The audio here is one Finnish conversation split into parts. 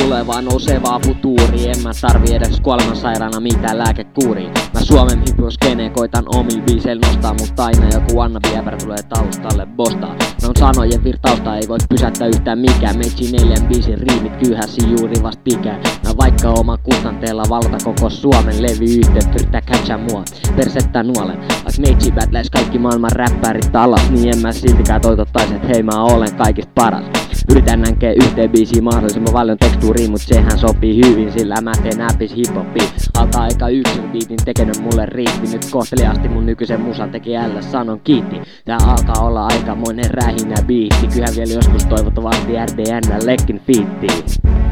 tulevaa nousevaa futuuri. En mä tarvi edes kuolemansairaana mitään lääkekuuria. Mä Suomen hiphop-skeneen koitan omiin biiseillä nostaa, mutta aina joku wannabe-äpärä tulee taustalle bostaa. Mä sanojen virtausta ei voi pysäyttää yhtään mikään. Meitsi 4 biisin riimit kyyhäsi juuri vast pikään. Mä vaikka oman kustanteella valta koko Suomen levy-yhteyttä yrittää catcha mua persettä nuolen. Vaik meitsi battles kaikki maailman räppärit alas, niin en mä siltikään toitottais et hei mä olen kaikista paras. Yritän nänkee yhteen biisiin mahdollisimman paljon tekstuuriin, mut sehän sopii hyvin, sillä mä teen näppis hiphopia. Alta aika yksin biitin tekenyt mulle riitti. Nyt kohteliaasti mun nykyisen musan tekijälle sanon kiitti. Tää alkaa olla aikamoinen rähinä biitti. Kyllähän vielä joskus toivottavasti RDN-llekin fiittiin.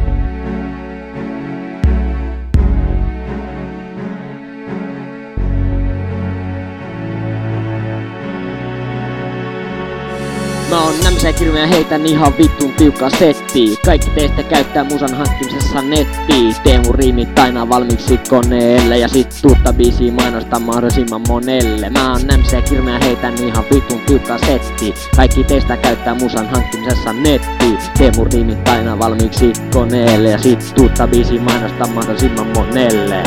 Mä oon MC-kirme ja heitän ihan vittun tiukkaa settiä. Kaikki teistä käyttää musan hankkimisessa nettiä. Tee mun riimit aina valmiiksi koneelle ja sit tuutta biisiä mainostaa mahdollisimman monelle. Mä oon MC-kirme ja heitän ihan vittun tiukkaa settiä. Kaikki teistä käyttää musan hankkimisessa nettiä. Tee mun riimit aina valmiiksi koneelle ja sit tuutta biisiä mainostaa mahdollisimman monelle.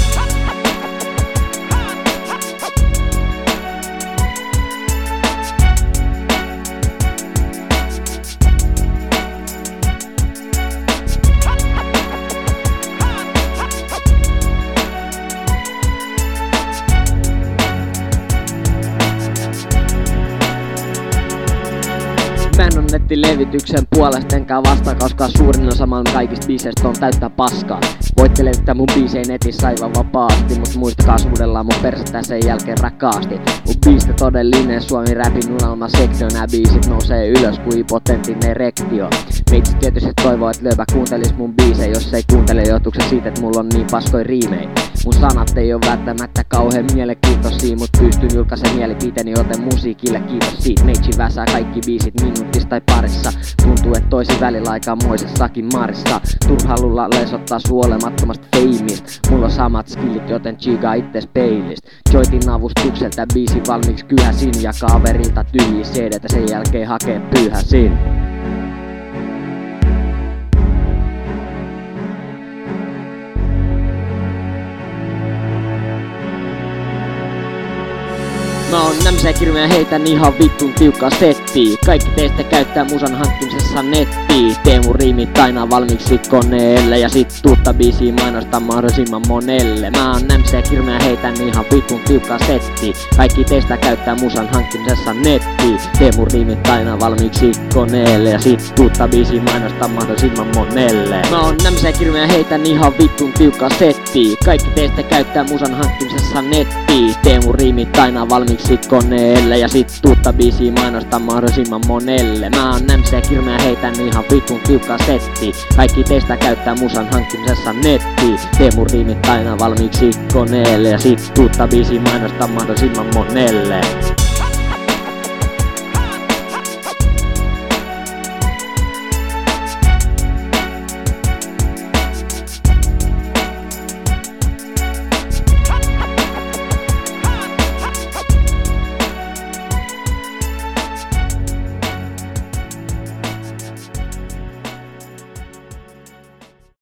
Mä en oo nettilevityksen puolesta enkä vastaa, koska suurin osa maailman kaikista biiseistä on täyttä paskaa. Voitte levittää mun biisejä netissä aivan vapaasti, mut muistakaa suudellaan mun persettä sen jälkeen rakkaasti. Mun biistä todellinen Suomi räpin unelma sektio. Nää biisit nousee ylös kuin hypotenttinen erektio. Meitsi tietysti toivoo et löyvä kuuntelis mun biisejä. Jos ei kuuntele johtuksen siitä et mulla on niin paskoi riimei. Mun sanat ei oo välttämättä kauhean mielenkiintoisia, mut pystyn julkaisen mielipiteeni, joten musiikille kiitos siitä. Meitsi väsää kaikki biisit minuutissa tai parissa. Tuntuu et toisi välillä aikamoisessakin marissa. Turhalulla lesottaa suu olemattomasta feimistä. Mulla on samat skillit, joten chigaa itses peilistä. Joitin avustukselta biisin valmiiksi kyhäsin ja kaverilta tyhjiä CDtä sen jälkeen hakee pyyhäsin. Mä oon MC-kirme ja heitän ihan vittun tiukkaa settiä. Kaikki teistä käyttää musan hankkimisessa nettiä. Tee mun riimit aina valmiiksi koneelle ja sit tuutta biisiä mainostaa mahdollisimman monelle. Mä oon MC-kirme ja heitän ihan vittun tiukkaa settiä. Kaikki teistä käyttää musan hankkimisessa nettiä. Tee mun riimit aina valmiiksi koneelle ja sit tuutta biisiä mainostaa mahdollisimman monelle. Mä oon MC-kirme ja heitän ihan vittun tiukkaa settiä. Kaikki teistä käyttää musan hankkimisessa nettiä. Tee mun riimit aina valmiiksi koneelle ja sit tuutta biisiä mainostaa mahdollisimman monelle. Mä oon MC-kirme ja heitän ihan vitun tiukkaa settiä. Kaikki teistä käyttää musan hankkimisessa nettiä. Tee mun riimit aina valmiiksi koneelle ja sit tuutta biisiä mainostaa mahdollisimman monelle.